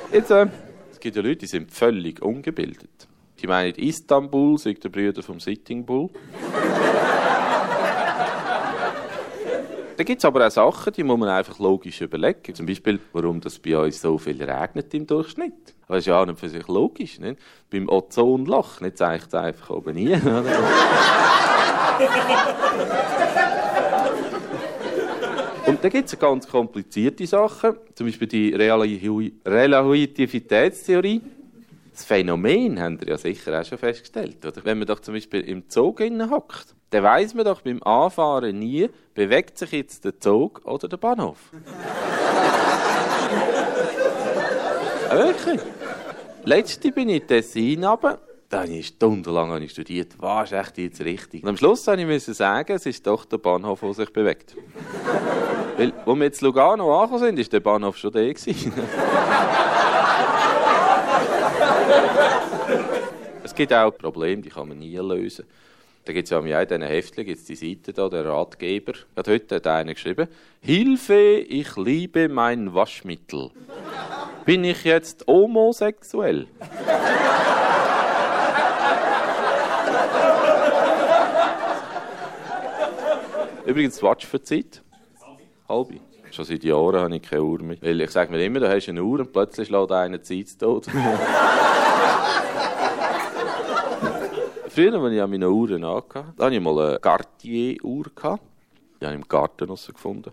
Jetzt, es gibt ja Leute, die sind völlig ungebildet. Die meinen, Istanbul sei der Brüder vom Sitting Bull. Da gibt es aber auch Sachen, die muss man einfach logisch überlegen. Zum Beispiel, warum das bei uns so viel regnet im Durchschnitt. Das ist ja auch nicht für sich logisch. Nicht? Beim Ozonloch, nicht zeigt es einfach oben nie. Und da gibt es ganz komplizierte Sachen, zum Beispiel die Relativitätstheorie. Das Phänomen haben wir ja sicher auch schon festgestellt. Oder? Wenn man doch zum Beispiel im Zug hockt, dann weiss man doch beim Anfahren nie, bewegt sich jetzt der Zug oder der Bahnhof. Wirklich? Letzte bin ich in Tessin runter. Da habe ich stundenlang studiert. Was ist echt jetzt richtig? Und am Schluss musste ich sagen, es ist doch der Bahnhof, der sich bewegt. Weil, als wir jetzt in Lugano angekommen sind, war der Bahnhof schon da. Es gibt auch Probleme, die kann man nie lösen. Da gibt es ja in diesen Heftchen gibt's die Seite da, der Ratgeber. Gerade heute hat einer geschrieben: Hilfe, ich liebe mein Waschmittel. Bin ich jetzt homosexuell? Übrigens, Watch für die Zeit? Halbe. Schon seit Jahren habe ich keine Uhr mehr. Weil ich sage mir immer, du hast eine Uhr und plötzlich schlägt einer die Zeit tot. Früher, als ich an meine Uhren hatte, hatte ich mal eine Cartier-Uhr. Die habe ich im Garten gefunden.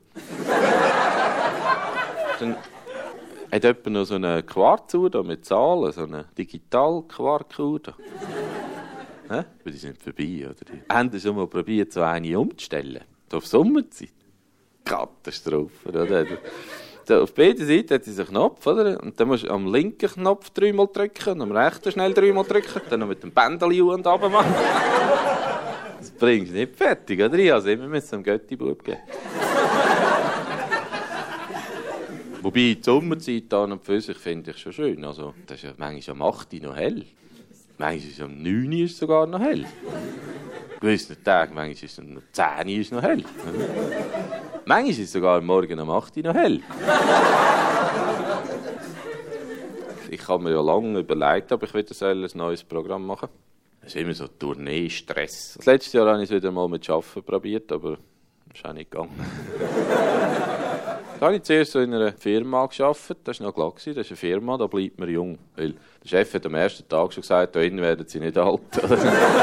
Dann hat jemand noch so eine Quarzuhr mit Zahlen, so eine Digital-Quarzuhr. Die sind vorbei, oder? Haben Sie schon mal probiert, so eine umzustellen? Auf Sommerzeit? Katastrophe, oder? So, auf beiden Seiten hat sie einen Knopf, oder? Und dann musst du am linken Knopf 3-mal drücken und am rechten schnell 3-mal drücken. Dann noch mit dem Pendel und runter machen. Das bringst du nicht fertig, oder? Ich habe immer mit so einem Götti-Bub geben. Wobei, die Sommerzeit an und für sich finde ich schon schön. Also, das ist ja manchmal am 8 Uhr noch hell. Manchmal ist es am 9 Uhr sogar noch hell. Gewissen Tagen, manchmal ist es am 10 Uhr noch hell. Manchmal ist es sogar morgen um 8 Uhr noch hell. Ich habe mir ja lange überlegt, ob ich wieder ein neues Programm machen soll. Das ist immer so Tournee-Stress. Das letzte Jahr habe ich es wieder mal mit Arbeiten probiert, aber das ist auch nicht gegangen. Da habe ich zuerst so in einer Firma gearbeitet. Das war noch klar. Das ist eine Firma, da bleibt man jung. Weil der Chef hat am ersten Tag schon gesagt, da innen werden sie nicht alt. Das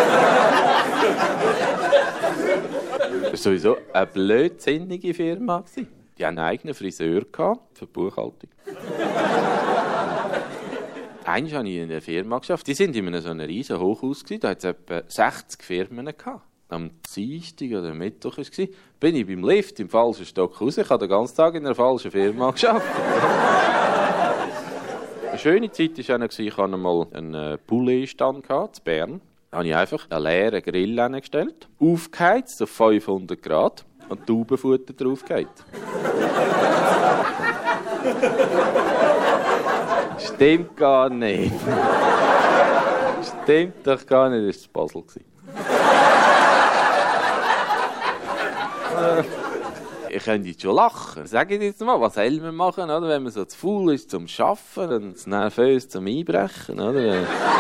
war sowieso eine blödsinnige Firma. Die hatten einen eigenen Friseur für die Buchhaltung. Einmal habe ich in einer Firma gearbeitet. Die waren in so einem riesen Hochhaus. Da hatte es etwa 60 Firmen gehabt. Am Dienstag oder Mittwoch war es, bin ich beim Lift im falschen Stock raus. Ich habe den ganzen Tag in einer falschen Firma gearbeitet. Eine schöne Zeit war auch, ich hatte einmal einen Poulet-Stand in Bern. Da habe ich einfach einen leeren Grill hingestellt, aufgeheizt auf 500 Grad und Taubenfutter draufgeheizt. Stimmt gar nicht. Stimmt doch gar nicht, das war das Basel. Ich könnte jetzt schon lachen. Sag ich jetzt mal, was soll man machen, oder? Wenn man so zu faul ist zum Arbeiten und zu nervös zum Einbrechen, oder?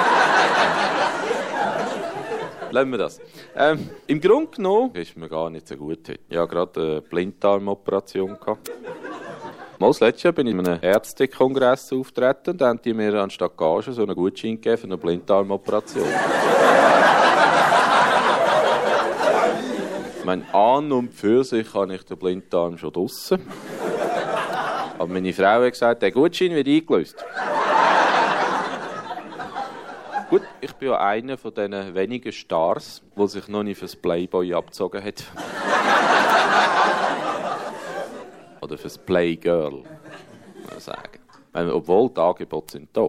Lassen wir das. Im Grunde genommen ist mir gar nicht so gut heute. Ich hatte gerade eine Blinddarmoperation. Mal das letzte Jahr bin ich in einem Ärztekongress auftreten und dann haben die mir anstatt Gage so einen Gutschein gegeben für eine Blinddarmoperation. Ich meine, an und für sich habe ich den Blinddarm schon draussen. Aber meine Frau hat gesagt, der Gutschein wird eingelöst. Gut, ich bin ja einer von diesen wenigen Stars, der sich noch nicht fürs Playboy abgezogen hat. Oder fürs Playgirl, muss man sagen. Obwohl die Angebote sind da.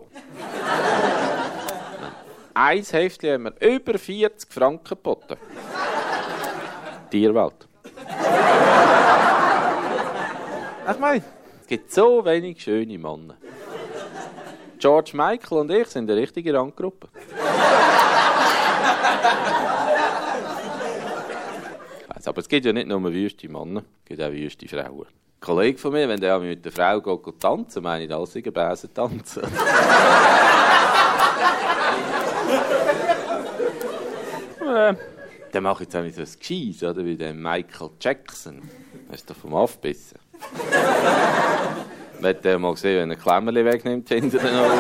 Ein Heftchen haben wir über 40 Franken geboten. Tierwelt. Ich meine, es gibt so wenig schöne Männer. George Michael und ich sind eine richtige Randgruppe. Aber es gibt ja nicht nur wüste Männer, es gibt auch wüste Frauen. Kollege von mir, wenn der mit der Frau geht tanzen, meine ich, das sei ein Bäsen tanzen. Dann mache ich jetzt auch nicht so ein Gescheiss, oder? Wie der Michael Jackson. Hast du vom Aufbissen? Man hat mal gesehen, wenn er ein Klemmerli wegnimmt hinter den Augen.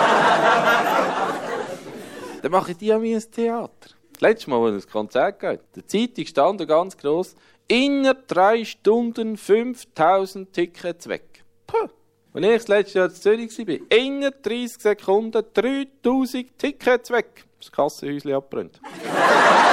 Dann mache ich die an mir ein Theater. Letztes Mal, als ein Konzert geht, der Zeitung stand da ganz gross, innerhalb 3 Stunden 5000 Tickets weg. Puh. Als ich das letzte Jahr in Zürich war, innerhalb 30 Sekunden 3000 Tickets weg. Das Kassenhäuschen abbrennt.